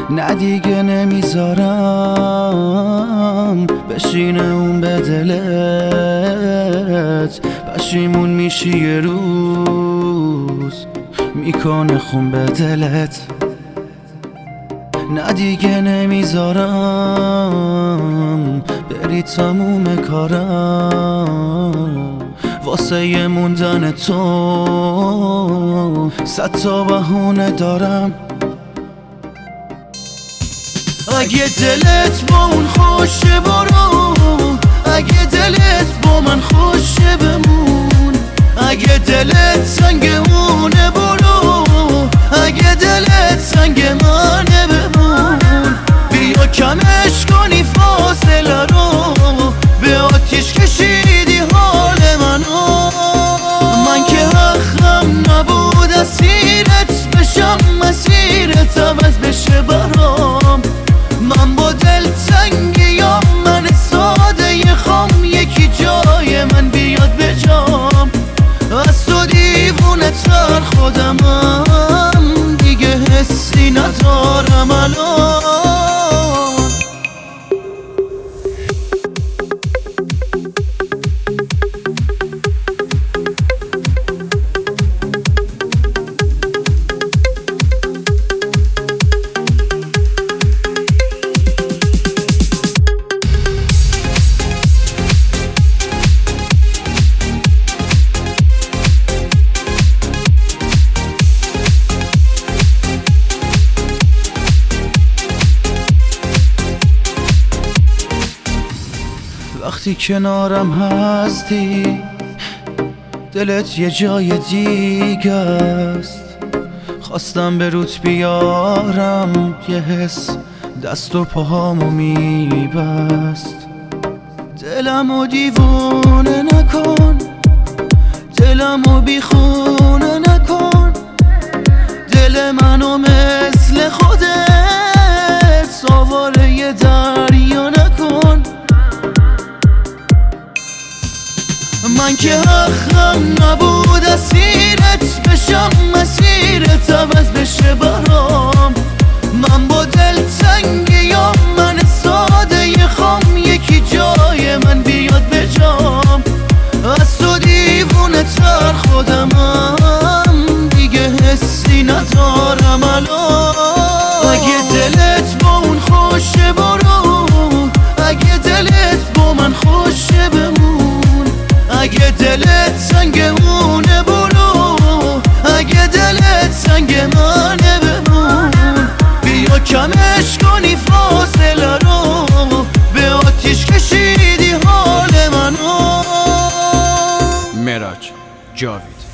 نه دیگه نمیذارم بشینه اون به دلت، پشیمون میشی یه روز میکنه خون به دلت. نه دیگه نمیذارم بری تموم کارم واسه یه موندن تو، 100 تا بهونه دارم. اگه دلت با اون خوشه برو، اگه دلت با من خوشه بمون، اگه دلت سنگ اونه برو، اگه دلت سنگ منه بمون. بیا کمش کنی فاصله رو، به آتیش کشیدی حال منو. من که حقم نبود اسیرت بشم، مسیرت عوض بشه برام. من با دل تنگی یا من ساده خام، یکی جای من بیاد به جام. از تو دیوونه تر خودمم، دیگه حسی ندارم الان. وقتی کنارم هستی دلت یه جای دیگه است. خواستم به روت بیارم یه حس دست و پاهامو میبست. دلمو دیوونه نکن، دلمو بیخونه نکن، دل منو مثل خودت سواره یه دریا نکن. من که حقم نبود اسیرت بشم، مسیرت عوض بشه برام. من با دل تنگی یا من ساده خام، یکی جای من بیاد به جام. از تو دیوونه تر خودمم، دیگه حسی ندارم الان. اگه دلت با اون خوشه برو، اگه دلت با من خوشه بمون، اگه دلت سنگ اونه برو، اگه دلت سنگ منه بمون. بیا کمش کنی فاصله رو، به آتیش کشیدی حال منو. معراج جاوید.